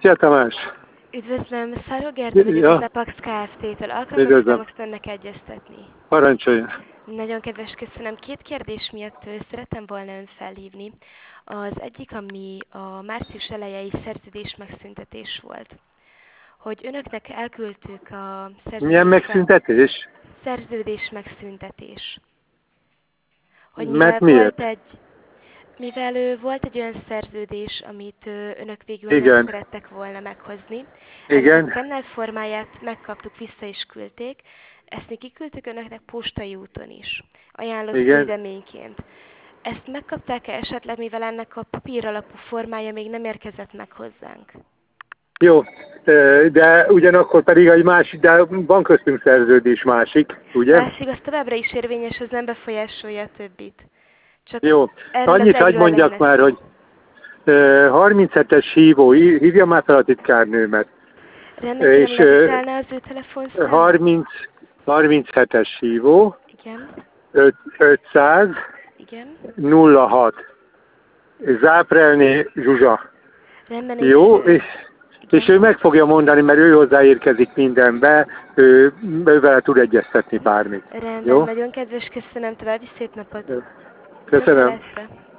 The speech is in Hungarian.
Szia Tamás! Üdvözlöm, Szaró Gerda vagyok az Ja, Apax Kft-től. Alkalmazkodom üdvözlöm. most önnek egyeztetni. Parancsoljon. Nagyon kedves, köszönöm. Két kérdés miatt szerettem volna ön felhívni. Az egyik, ami a március elejei szerződés megszüntetés volt. Hogy önöknek elküldtük a Milyen megszüntetés? szerződés megszüntetés. Hogy Mert miért? mivel volt egy olyan szerződés, amit önök végül nem Igen. szerettek volna meghozni, ennek a Igen. szkennel formáját megkaptuk, vissza is küldték, ezt mi kiküldtük önöknek postai úton is, ajánlott Igen. küldeményként. Ezt megkapták-e esetleg, mivel ennek a papír alapú formája még nem érkezett meg hozzánk? Jó, de ugyanakkor pedig egy másik, de van köztünk szerződés másik, ugye? Másik, az továbbra is érvényes, az nem befolyásolja a többit. Csak Jó, erről az annyit hagy egyről mondjak lenne már, szó. hogy 37-es hívja már fel a titkárnőmet. Rendben, kérem, És lediktálná az ő telefonszámát? 37-es hívó, Igen, 500 igen. 06. Záprelné Zsuzsa. Rendben, Jó, és ő meg fogja mondani, mert ő hozzáérkezik mindenbe, ővel tud egyeztetni bármit. rendben, Jó? nagyon kedves, köszönöm, további szép napot. Köszönöm. Viszontlátásra.